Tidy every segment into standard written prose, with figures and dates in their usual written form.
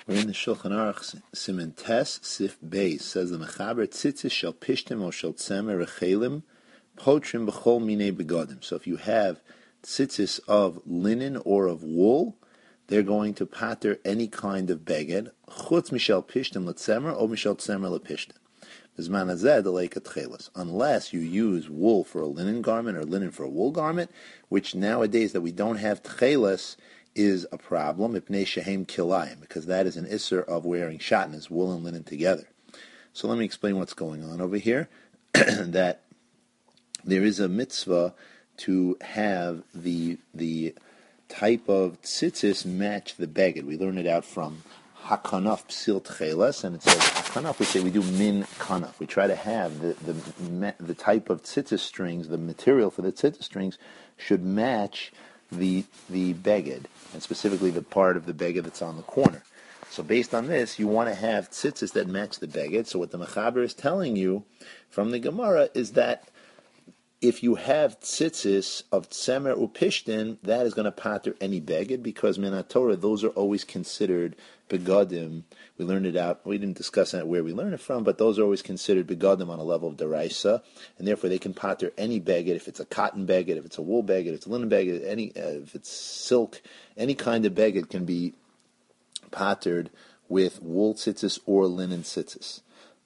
We're in the Shulchan Aruch Siman Tes Sif Beis. Says the Mechaber Tzitzis shel Pishtim or shel Tzemer Rechelim Potrim b'chol minei begadim. So if you have tzitzis of linen or of wool, they're going to pater any kind of beged. Chutz mishel Pishtim leTzemer or mishel Tzemer lePishtim. B'zman hazeh deleikat tchelas. Unless you use wool for a linen garment or linen for a wool garment, which nowadays that we don't have tchelas is a problem, ipnei shehem kilayim, because that is an isser of wearing shatnez, wool and linen together. So let me explain what's going on over here. That there is a mitzvah to have the type of tzitzis match the beged. We learn it out from hakanaf psil tchelas, and it says hakanaf. We do min kanaf. We try to have the type of tzitzis strings, the material for the tzitzis strings should match the beged, and specifically the part of the beged that's on the corner. So based on this, you want to have tzitzis that match the beged. So what the Mechaber is telling you from the Gemara is that if you have tzitzis of tzemer upishtin, that is going to pater any beged, because min Torah, those are always considered begadim. We learned it out. We didn't discuss that where we learned it from, but those are always considered begadim on a level of deraisa, and therefore they can pater any beged. If it's a cotton beged, if it's a wool beged, if it's a linen beged, if it's silk, any kind of beged can be patered with wool tzitzis or linen tzitzis.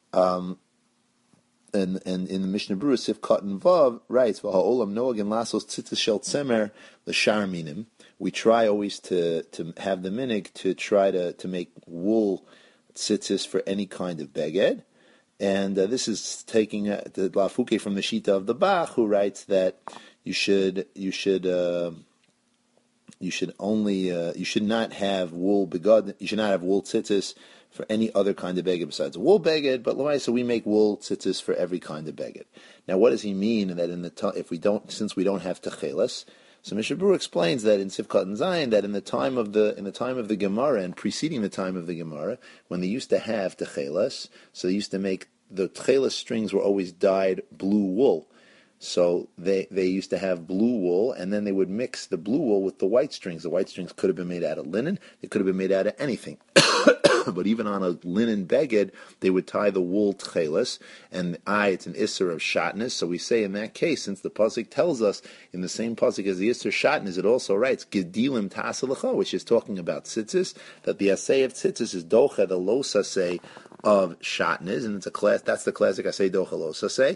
And in the Mishnah Berurah, Sif Katan Vav writes, "V'ha'olam noag and lasos tzitzis shel tzemer l'shar minim." We try always to have the minig to try to make wool tzitzis for any kind of beged, and this is taking the Lafuke from the Shita of the Bach, who writes that you should not have wool beged. You should not have wool tzitzis for any other kind of beged besides a wool beged, but so we make wool tzitzis for every kind of beged. Now, what does he mean that since we don't have techelas? So Mishnah Berurah explains that in Sivkat and Zayin, that in the time of the Gemara and preceding the time of the Gemara, when they used to have techelas, so they used to make the techelas strings were always dyed blue wool. So they used to have blue wool, and then they would mix the blue wool with the white strings. The white strings could have been made out of linen. They could have been made out of anything. But even on a linen beged, they would tie the wool tchelas, and it's an isser of shatnez. So we say in that case, since the pasuk tells us in the same pasuk as the isser shatnez, it also writes gedilim tasalacha, which is talking about tzitzis, that the asay of tzitzis is docha, the los asay of shatnez, and that's the classic asay docha los asay.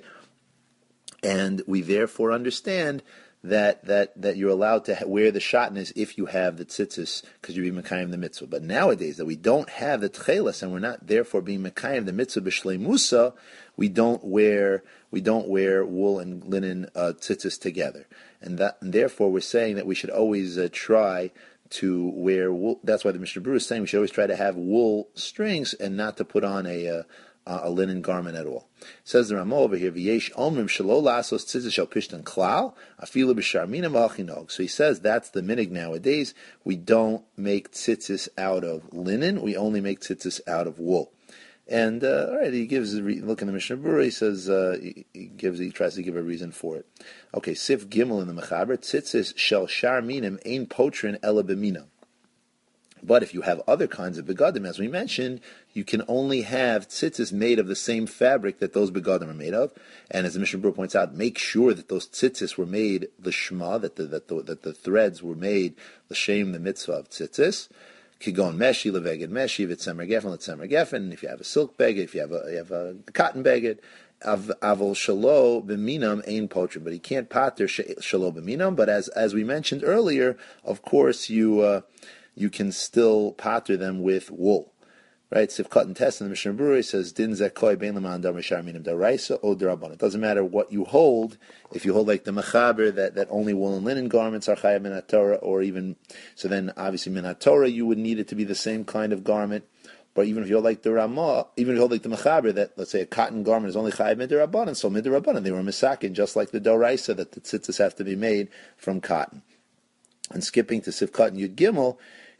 And we therefore understand that you're allowed to wear the shatnez if you have the tzitzis, because you're being mekayim the mitzvah. But nowadays that we don't have the tchelas and we're not therefore being mekayim the mitzvah b'shleimusa, we don't wear wool and linen tzitzis together, and therefore we're saying that we should always try to wear wool. That's why the Mishnah Berurah is saying we should always try to have wool strings and not to put on a linen garment at all. Says the Ramah over here, "V'yesh omrim shelo lasos tzitzis shel pishtan klal afilu b'shar minam v'achinog." So he says that's the minig nowadays. We don't make tzitzis out of linen. We only make tzitzis out of wool. And all right, he gives look in the Mishnah Berurah. He says he tries to give a reason for it. Okay, Sif Gimel in the Mechaber, tzitzis shel shar minam ein potrin ela b'minam. But if you have other kinds of begadim, as we mentioned, you can only have tzitzis made of the same fabric that those begadim are made of. And as the Mishnah Berurah points out, make sure that those tzitzis were made l'shma, that the threads were made l'shem, the mitzvah of tzitzis. Kigon meshi leveged meshi v'tzemer gefen l'tzemer gefen. If you have a silk beged, if you have a cotton beged, avol shalo b'minam ein potrim. But he can't pater shalo b'minam. But as we mentioned earlier, of course you can still pater them with wool, right? Sivkat and Test in the Mishnah Berurah says din zekoy bein l'man dar mishar minim daraisa o darabon. It doesn't matter what you hold. If you hold like the Mechaber that only wool and linen garments are chayav min Torah, or even so, then obviously min Torah you would need it to be the same kind of garment. But even if you hold like the Ramah, even if you hold like the Mechaber, that let's say a cotton garment is only chayav min darabanan, so min darabanan they were misakin, just like the daraisa that the tzitzis have to be made from cotton. And skipping to Sivkat and Yud Gimel,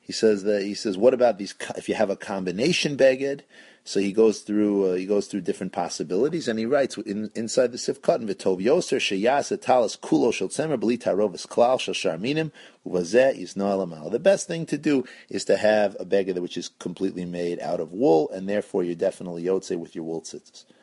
He says, what about these? If you have a combination beged, so he goes through different possibilities, and he writes inside the Sifkat v'tov yoser sheyasa talis kulo shel tzemer b'li tarovis klal shel sharminim uvazeh yisno alamal. The best thing to do is to have a beged which is completely made out of wool, and therefore you're definitely yotze with your wool tzitzis.